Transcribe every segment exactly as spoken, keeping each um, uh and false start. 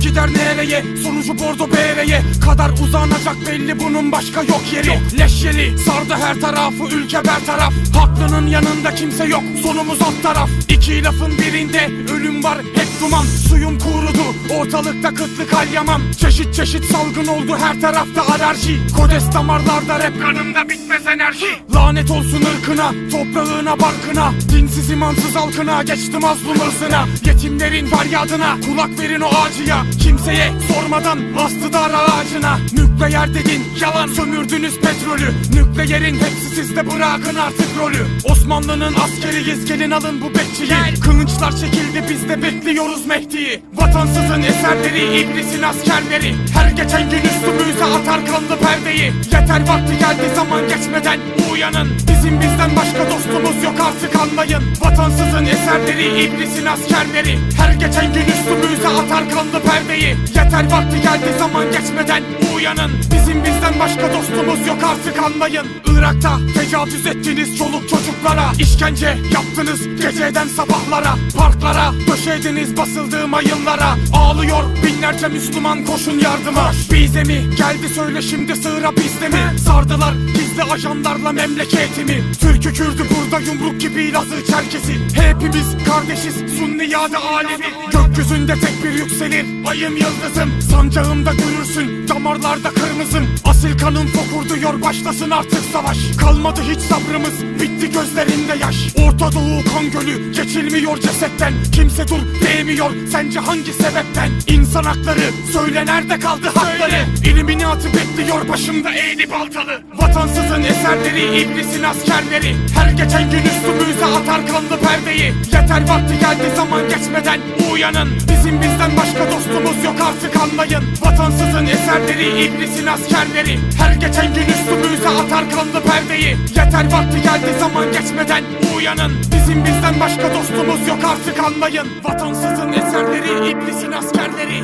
gider nereye? Sonucu bordo bereye kadar uzanacak, belli bunun başka yok yeri. Leş yeli sardı her tarafı, ülke bertaraf. Haklının yanında kimse yok, sonumuz alt taraf. İki lafın birinde ölüm var, hep duman. Suyum kurudu, ortalıkta kıtlık hal yaman. Çeşit çeşit salgın oldu, her tarafta alerji. Kodes damarlarda, rap kanımda bitmez enerji. Lanet olsun ırkına, toprağına, barkına. Dinsiz imansız halkına, geçtim mazlum ırzına. Yetimlerin feryadına kulak verin o acıya. Kimseye sormadan bastı dar ağacına. Nükleer dedin yalan, sömürdünüz petrolü. Nükleerin hepsi sizde, bırakın artık rolü. Osmanlı'nın askeriyiz, gelin alın bu bekçiyi. Kılıçlar çekildi, biz de bekliyoruz Mehdi'yi. Vatansızın eserleri, iblisin askerleri. Her geçen gün üstümüze atar kanlı perdeyi. Yeter vakti geldi, zaman geçmeden uyanın. Bizim bizden başka dostumuz yok artık, anlayın. Vatansızın eserleri, iblisin askerleri. Her geçen gün üstümüze atar kanlı perdeyi. Yeter vakti geldi, zaman geçmeden uyanın. Bizim bizden başka dostumuz yok artık, anlayın. Irak'ta tecavüz ettiniz çoluk çocuklara. İşkence yaptınız geceden sabahlara. Parklara döşediniz basıldığı mayınlara. Ağlıyor binlerce Müslüman, koşun yardıma. Bize mi geldi söyle şimdi, sıra bizde mi? Sardılar gizli ajanlarla memleketimi. Türk'ü Kürd'ü burada yumruk gibi, Laz'ı Çerkesi. Hepimiz kardeşiz, Sunni ya da Alevi. Gökyüzünde tek bir yükselir ayım yıldızım. Sancağımda görürsün damarlarda kırmızım. Asil kanım fokurduyor, başlasın artık savaş. Kalmadı hiç sabrımız, bitti gözlerinde yaş. Orta Doğu kan gölü, geçilmiyor cesetten. Kimse dur diyemiyor, sence hangi sebepten? İnsan hakları, söyle nerede kaldı hakları? İlimini atıp bekliyor başımda eğri baltalı. Vatansızın eserleri, iblisin askerleri. Her geçen gün üstümüze atar kanlı perdeyi. Yeter vakti geldi, zaman geçmeden uyanın. Bizim bizden başka dostumuz yok artık, anlayın. Vatansızın eserleri, iblisin askerleri. Her geçen gün üstümüze atar kanlı perdeyi. Yeter vakti geldi, zaman geçmeden uyanın. Bizim bizden başka dostumuz yok artık, anlayın. Vatansızın eserleri, iblisin askerleri.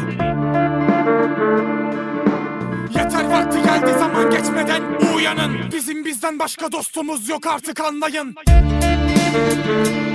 Yeter vakti geldi, zaman geçmeden uyanın. Bizim bizden başka dostumuz yok artık, anlayın.